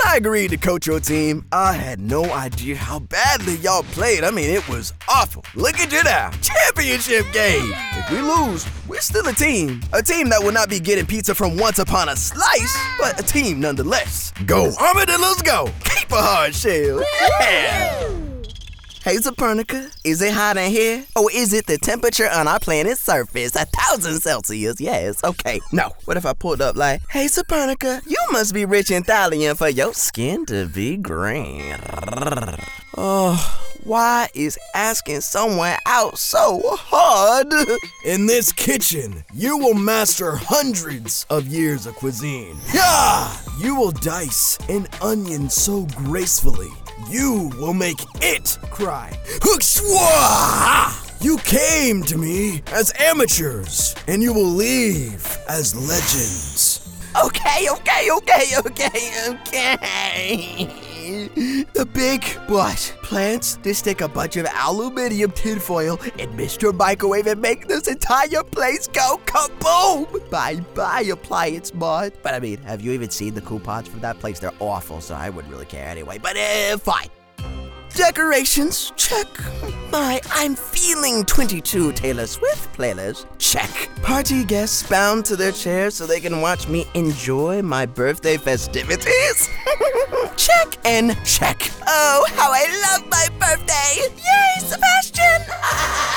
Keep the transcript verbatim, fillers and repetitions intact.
I agreed to coach your team, I had no idea how badly y'all played. I mean, it was awful. Look at you now. Championship game. If we lose, we're still a team. A team that will not be getting pizza from Once Upon a Slice, but a team nonetheless. Go Armadillos, go. Keep a hard shell. Yeah. Hey, Supernica, is it hot in here? Or is it the temperature on our planet's surface? A thousand Celsius, yes. Okay, no. What if I pulled up like, hey, Supernica, you must be rich in thallium for your skin to be green. Oh, why is asking someone out so hard? In this kitchen, you will master hundreds of years of cuisine. Yeah! You will dice an onion so gracefully, you will make it cry. Hook-swah! You came to me as amateurs, and you will leave as legends. Okay, okay, okay, okay, okay. The big boss plans to stick a bunch of aluminium tinfoil in Mister Microwave and make this entire place go kaboom! Bye-bye, Appliance Mod. But I mean, have you even seen the coupons for that place? They're awful, so I wouldn't really care anyway, but uh, fine. Decorations, check. My I'm Feeling twenty-two Taylor Swift playlist, check. Party guests bound to their chairs so they can watch me enjoy my birthday festivities, check and check. Oh, how I love my birthday! Yay, Sebastian!